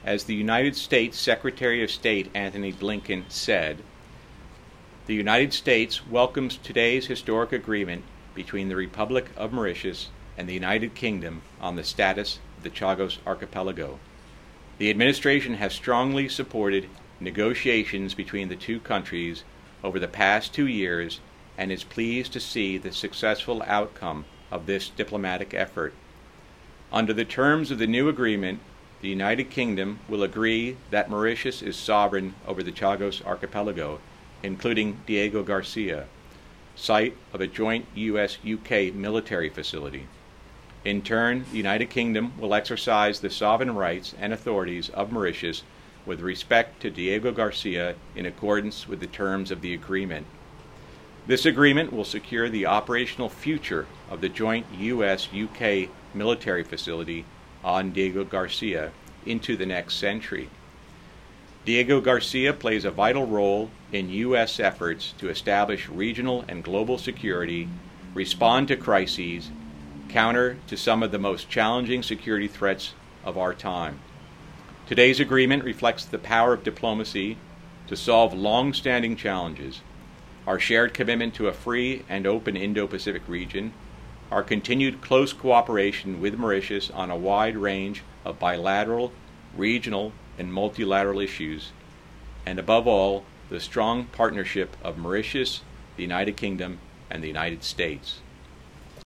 As the United States Secretary of State Antony Blinken said, "The United States welcomes today's historic agreement between the Republic of Mauritius and the United Kingdom on the status of the Chagos Archipelago. The administration has strongly supported negotiations between the two countries over the past 2 years and is pleased to see the successful outcome of this diplomatic effort. Under the terms of the new agreement, the United Kingdom will agree that Mauritius is sovereign over the Chagos Archipelago, including Diego Garcia, site of a joint U.S.-UK military facility. In turn, the United Kingdom will exercise the sovereign rights and authorities of Mauritius with respect to Diego Garcia in accordance with the terms of the agreement. This agreement will secure the operational future of the joint U.S.-UK military facility on Diego Garcia into the next century. Diego Garcia plays a vital role in U.S. efforts to establish regional and global security, respond to crises, counter to some of the most challenging security threats of our time. Today's agreement reflects the power of diplomacy to solve long-standing challenges, our shared commitment to a free and open Indo-Pacific region, our continued close cooperation with Mauritius on a wide range of bilateral, regional, and multilateral issues, and above all, the strong partnership of Mauritius, the United Kingdom, and the United States.